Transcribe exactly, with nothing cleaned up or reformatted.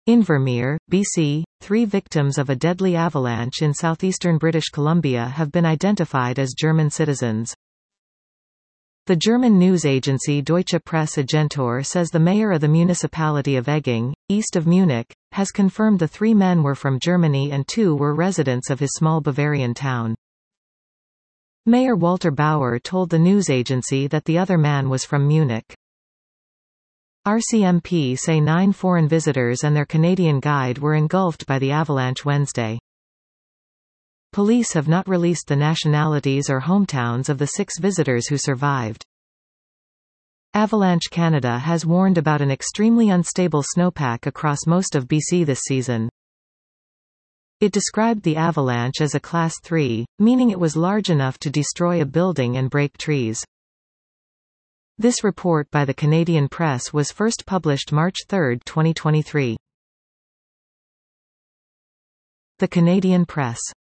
Invermere, B C, three victims of a deadly avalanche in southeastern British Columbia have been identified as German citizens. The German news agency Deutsche Presse-Agentur says the mayor of the municipality of Egging, east of Munich, has confirmed the three men were from Germany and two were residents of his small Bavarian town. Mayor Walter Bauer told the news agency that the other man was from Munich. R C M P say nine foreign visitors and their Canadian guide were engulfed by the avalanche Wednesday. Police have not released the nationalities or hometowns of the six visitors who survived. Avalanche Canada has warned about an extremely unstable snowpack across most of B C this season. It described the avalanche as a Class three, meaning it was large enough to destroy a building and break trees. This report by the Canadian Press was first published March third, twenty twenty-three. The Canadian Press.